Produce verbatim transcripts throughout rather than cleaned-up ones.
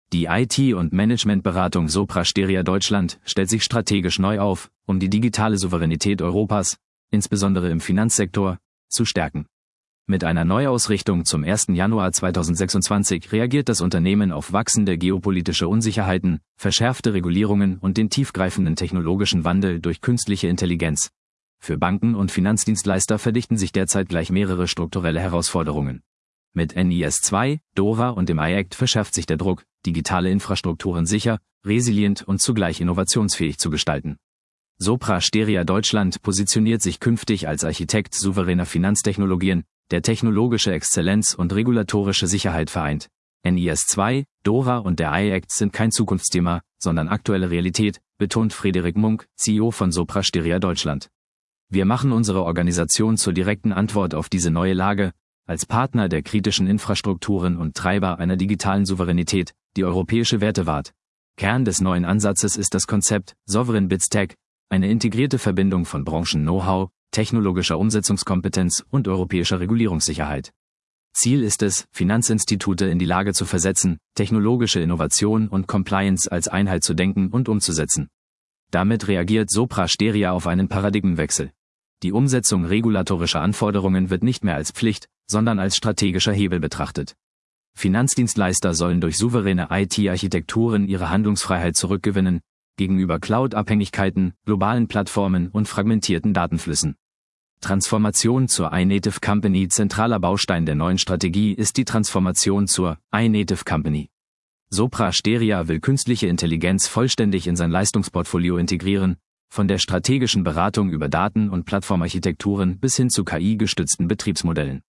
Die I T- und Managementberatung Sopra Steria Deutschland stellt sich strategisch neu auf, um die digitale Souveränität Europas, insbesondere im Finanzsektor, zu stärken. Mit einer Neuausrichtung zum ersten Januar zweitausendsechsundzwanzig reagiert das Unternehmen auf wachsende geopolitische Unsicherheiten, verschärfte Regulierungen und den tiefgreifenden technologischen Wandel durch künstliche Intelligenz. Für Banken und Finanzdienstleister verdichten sich derzeit gleich mehrere strukturelle Herausforderungen. Mit N I S zwei, DORA und dem I Act verschärft sich der Druck, digitale Infrastrukturen sicher, resilient und zugleich innovationsfähig zu gestalten. Sopra Steria Deutschland positioniert sich künftig als Architekt souveräner Finanztechnologien, der technologische Exzellenz und regulatorische Sicherheit vereint. N I S zwei, DORA und der I Act sind kein Zukunftsthema, sondern aktuelle Realität, betont Frederik Munk, C E O von Sopra Steria Deutschland. Wir machen unsere Organisation zur direkten Antwort auf diese neue Lage, als Partner der kritischen Infrastrukturen und Treiber einer digitalen Souveränität, die europäische Werte wahrt. Kern des neuen Ansatzes ist das Konzept Sovereign BizTech, eine integrierte Verbindung von Branchen-Know-how, technologischer Umsetzungskompetenz und europäischer Regulierungssicherheit. Ziel ist es, Finanzinstitute in die Lage zu versetzen, technologische Innovation und Compliance als Einheit zu denken und umzusetzen. Damit reagiert Sopra Steria auf einen Paradigmenwechsel. Die Umsetzung regulatorischer Anforderungen wird nicht mehr als Pflicht, sondern als strategischer Hebel betrachtet. Finanzdienstleister sollen durch souveräne I T-Architekturen ihre Handlungsfreiheit zurückgewinnen, gegenüber Cloud-Abhängigkeiten, globalen Plattformen und fragmentierten Datenflüssen. Transformation zur iNative Company. Zentraler Baustein der neuen Strategie ist die Transformation zur iNative Company. Sopra Steria will künstliche Intelligenz vollständig in sein Leistungsportfolio integrieren, von der strategischen Beratung über Daten- und Plattformarchitekturen bis hin zu K I-gestützten Betriebsmodellen.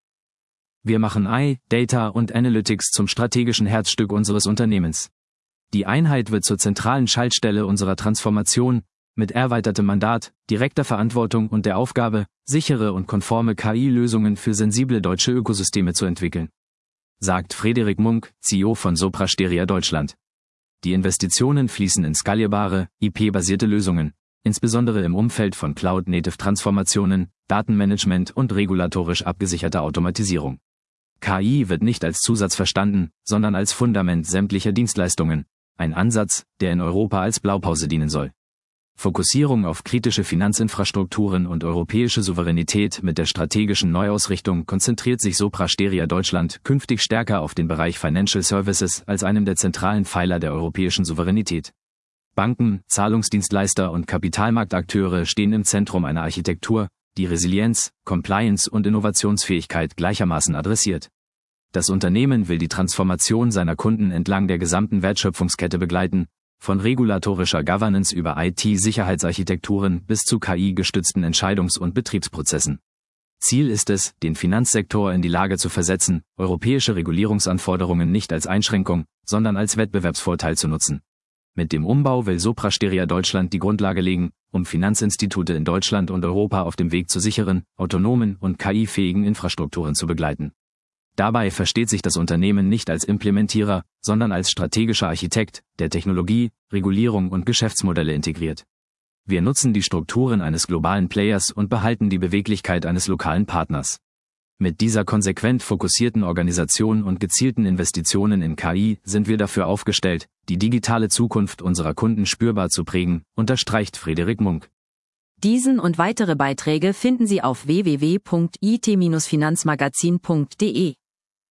Wir machen I, Data und Analytics zum strategischen Herzstück unseres Unternehmens. Die Einheit wird zur zentralen Schaltstelle unserer Transformation, mit erweitertem Mandat, direkter Verantwortung und der Aufgabe, sichere und konforme K I-Lösungen für sensible deutsche Ökosysteme zu entwickeln, sagt Frederik Munk, C E O von Sopra Steria Deutschland. Die Investitionen fließen in skalierbare, I P-basierte Lösungen, insbesondere im Umfeld von Cloud-Native-Transformationen, Datenmanagement und regulatorisch abgesicherter Automatisierung. K I wird nicht als Zusatz verstanden, sondern als Fundament sämtlicher Dienstleistungen, ein Ansatz, der in Europa als Blaupause dienen soll. Fokussierung auf kritische Finanzinfrastrukturen und europäische Souveränität. Mit der strategischen Neuausrichtung konzentriert sich Sopra Steria Deutschland künftig stärker auf den Bereich Financial Services als einem der zentralen Pfeiler der europäischen Souveränität. Banken, Zahlungsdienstleister und Kapitalmarktakteure stehen im Zentrum einer Architektur, die Resilienz, Compliance und Innovationsfähigkeit gleichermaßen adressiert. Das Unternehmen will die Transformation seiner Kunden entlang der gesamten Wertschöpfungskette begleiten, von regulatorischer Governance über I T-Sicherheitsarchitekturen bis zu K I-gestützten Entscheidungs- und Betriebsprozessen. Ziel ist es, den Finanzsektor in die Lage zu versetzen, europäische Regulierungsanforderungen nicht als Einschränkung, sondern als Wettbewerbsvorteil zu nutzen. Mit dem Umbau will Sopra Steria Deutschland die Grundlage legen, um Finanzinstitute in Deutschland und Europa auf dem Weg zu sicheren, autonomen und K I-fähigen Infrastrukturen zu begleiten. Dabei versteht sich das Unternehmen nicht als Implementierer, sondern als strategischer Architekt, der Technologie, Regulierung und Geschäftsmodelle integriert. Wir nutzen die Strukturen eines globalen Players und behalten die Beweglichkeit eines lokalen Partners. Mit dieser konsequent fokussierten Organisation und gezielten Investitionen in K I sind wir dafür aufgestellt, die digitale Zukunft unserer Kunden spürbar zu prägen, unterstreicht Frederik Munk. Diesen und weitere Beiträge finden Sie auf w w w punkt i t Bindestrich finanzmagazin punkt de.